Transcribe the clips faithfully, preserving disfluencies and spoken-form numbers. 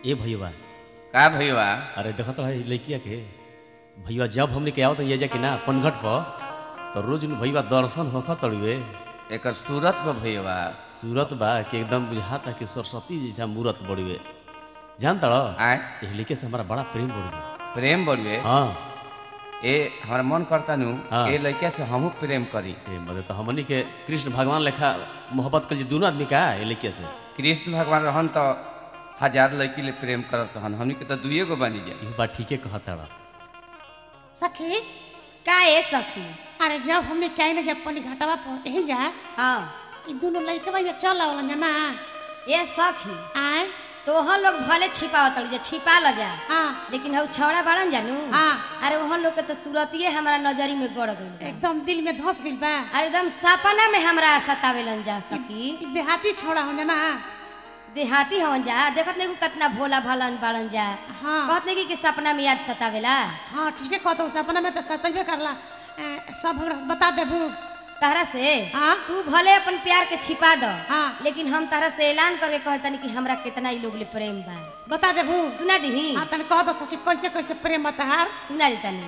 ए भैया का भैया अरे देखत रहे लड़किया के भैया जब हमने के आओ तो ये जाके ना पनघट पर तो रोज भैया दर्शन होखत तड़ुए एक सूरत में भैया सूरत बा कि एकदम बुझाता कि सरस्वती जैसा मूरत बड़ुए जान तड़ आए ए लड़के से हमारा बड़ा प्रेम बड़ुए प्रेम बोलिए हाँ ए हमारा मन करता नु हाँ। ए लड़का से हमहू प्रेम करी ए मतलब तो हमनी के कृष्ण भगवान लेखा मोहब्बत कर दोनों आदमी का ए लड़के से कृष्ण भगवान रहन तो हजार लड़की ले प्रेम करत हन हमनी के तो दुइये गो बनी जाए ये बात ठीके कहता रहा सखी का ए सखी अरे जब हमने क्या ना जब पनी घाटवा पर यही जा हाँ ई दोनों लड़के ये चल आवल ना ए सखी आए तो वहाँ लोग भले छिपावत जा छिपा ल जा हाँ लेकिन हम छौड़ा बाड़न जानू हाँ अरे वहाँ लोग के तो सूरतिये हमारा नजरी में गड़ गई बा। एकदम दिल में धस गइल बा अरे एकदम सपना में हमरा सतावेलन जा सखी ई देहाती छोड़ा हो ना देहाती हवन जा देखत नहीं कितना भोला भालन बाड़न जा हाँ कहत नहीं कि सपना में याद सतावेला हाँ ठीक है कहतो सपना में तो सतबे करला ए, सब हमरा बता देबू तहरा से हाँ तू भले अपन प्यार के छिपा दो हाँ लेकिन हम तहरा से ऐलान करके कहतनी कि हमरा कितना ई लोग ले प्रेम बा बता देबू सुना दही हाँ तने कह दो कि कैसे कैसे प्रेम बतहार सुना दी तनी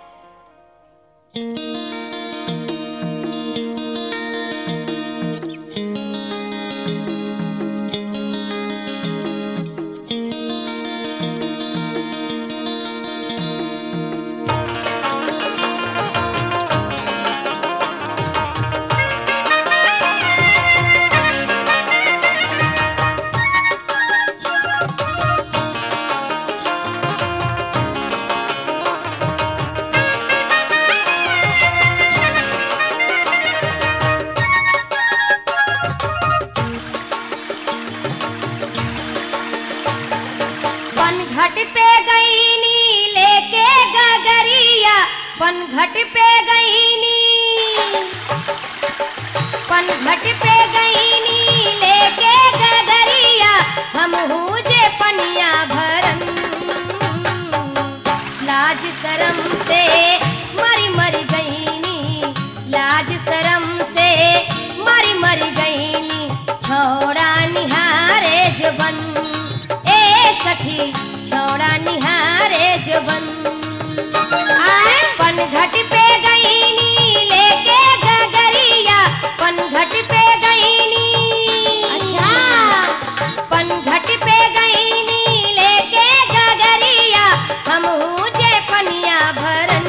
घट पे गईनी लेके गगरिया पन घट पे गईनी पन घट पे गईनी लेके गगरिया हम जे पनिया भरन लाज शरम से मरी मरी गईनी लाज शरम से मरी मरी गईनी छोड़ा निहारे जबन सखी छोड़ा निहारे जबन पन घट पे गईनी लेके गगरिया पन घट पे गईनी अच्छा पन घट पे गईनी लेके गगरिया हम जे पनिया भरन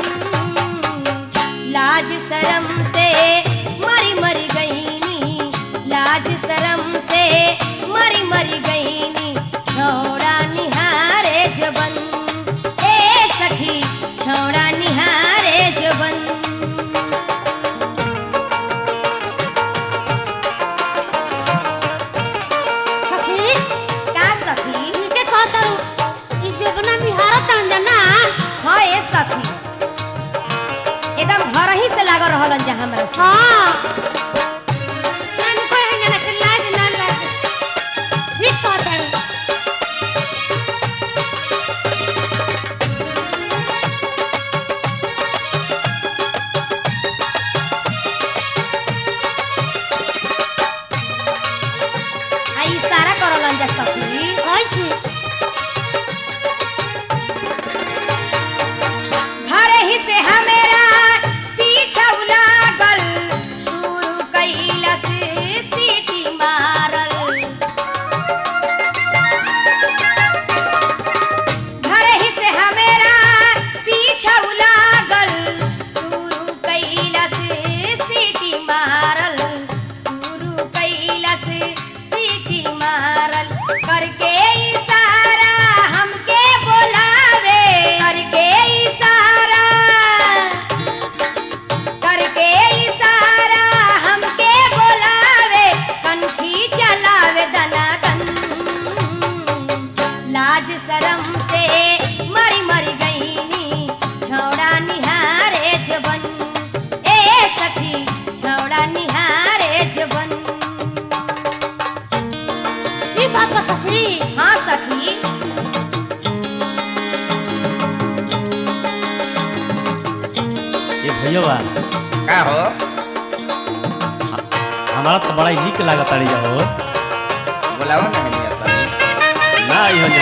लाज शरम से मरी मरी गईनी लाज शरम से मरी मरी गईनी छोड़ा निहारे जबन ए सखी छोड़ा निहारे जबन सखी का सखी इनके कहता ई जबना निहारा तन ना हाँ ए सखी एकदम घर ही से लागल रहलन जा हमरा से। हाँ नन कोई है ना कि लाज ना लाज ठीक कहता आई सारा करलन जा सखी कैसे घर ही से हमेरा पीछा लागल शुरू कैलस सीटी मारल घर ही से हमेरा पीछा लागल शुरू कैलस सीटी मारल शुरू कैलस सीटी मारल करके इशारा हमके बोलावे करके इशारा करके इशारा हमके बोलावे कनखी चलावे दनादन लाज शरम से मरी मरी गईनी छौड़ा निहारे जबन ए सखी छौड़ा निहारे जबन ई बात बा सखी हाँ सखी ये भैया का हो हमारा तो बड़ा नीक लागत रही हो बुलावा नहीं आता ना आई हो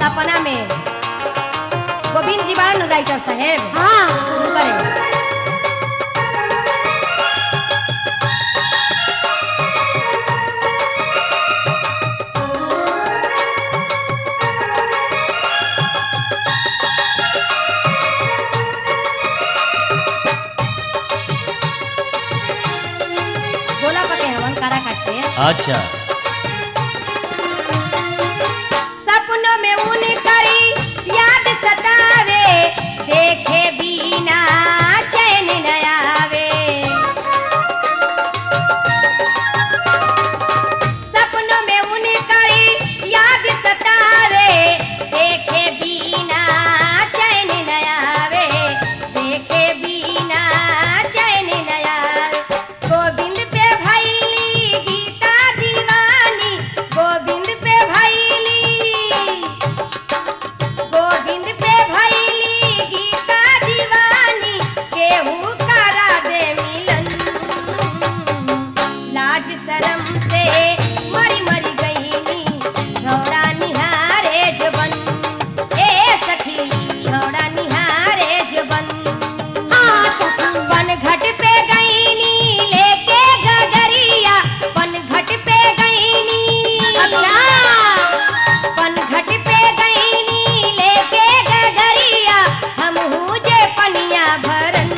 सपना में गोविंद जी बारन राइटर साहेब हाँ करे गोला पके हवन कारा काटते अच्छा सपनों में उन करी याद सतावे देखे बिना चैन न आवे सपनों में उन करी याद सतावे देखे बिना चैन न आवे देखे बिना चैन न आवे गोविंद पे भैली गीता दीवानी गोविंद पे भैली गोविंद पे भैली गीता दीवानी केहू करा दे मिलन लाज शरम से मरी मरी गईनी छौड़ा निहारे जबन ए सखी छौड़ा निहारे जबन पन घट पे गईनी लेके गगरिया पन घट पे गईनी पन घट पे गईनी लेके गगरिया हमहू जे पनिया भरन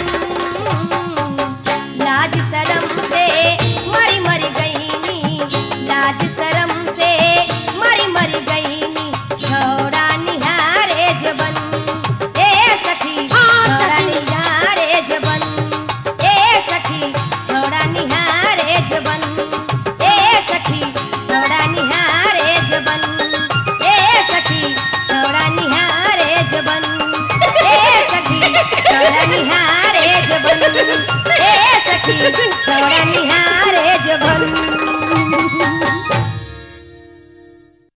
लाज शरम से मरी मरी गईनी लाज शरम से मरी मरी गईनी छौड़ा निहारे जबन ए सखी छौड़ा निहारे जबन ए सखी छौड़ा निहारे जबन ए सखी छौड़ा निहारे जबन ए सखी छौड़ा निहारे जबन ए सखी छौड़ा निहारे जबन ए सखी छौड़ा निहारे जबन